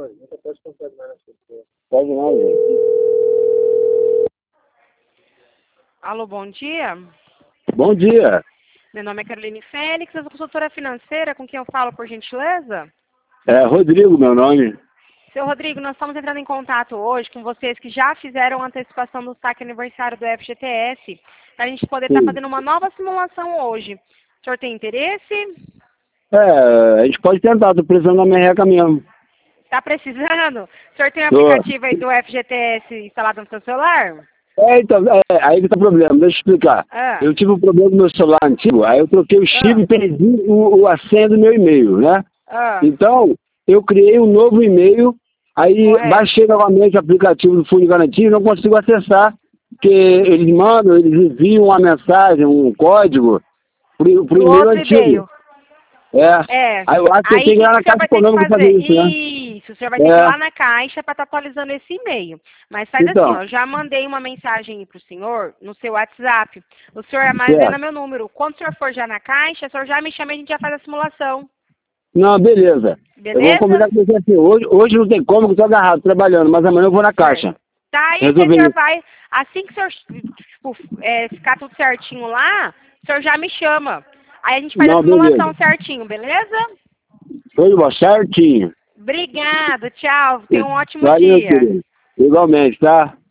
Pode não, gente. Alô, bom dia. Bom dia. Meu nome é Caroline Félix, eu sou consultora financeira, com quem eu falo, por gentileza? É Rodrigo, meu nome. Seu Rodrigo, nós estamos entrando em contato hoje com vocês que já fizeram a antecipação do saque aniversário do FGTS, para a gente poder estar fazendo uma nova simulação hoje. O senhor tem interesse? A gente pode tentar, tô precisando da merreca mesmo. Está precisando? O senhor tem o Tô. aplicativo aí do FGTS instalado no seu celular? Então, aí que tá o problema, deixa eu explicar. Ah. Eu tive um problema no meu celular antigo, aí eu troquei o chip e perdi a senha do meu e-mail, né? Então, eu criei um novo e-mail, aí Correto. baixei novamente o aplicativo do Fundo de Garantia e não consigo acessar, porque eles enviam uma mensagem, um código, pro e-mail outro antigo. e-mail. Aí eu acho que eu tenho que ir lá na Caixa Econômica fazer isso, né? Isso, o senhor vai ter que ir lá na Caixa para estar atualizando esse e-mail. Mas faz Então. assim, ó, eu já mandei uma mensagem para o senhor no seu WhatsApp. O senhor armazena meu número. Quando o senhor for já na Caixa, o senhor já me chama e a gente já faz a simulação. Não, beleza. Eu vou combinar com você assim, hoje não tem como, que eu tô agarrado trabalhando, mas amanhã eu vou na Caixa. Tá aí, o senhor vai, assim que o senhor ficar tudo certinho lá, o senhor já me chama. Aí a gente faz a simulação certinho, beleza? Foi bom, certinho. Obrigado, tchau. Tenha um ótimo Valeu, dia. querido. Igualmente, tá?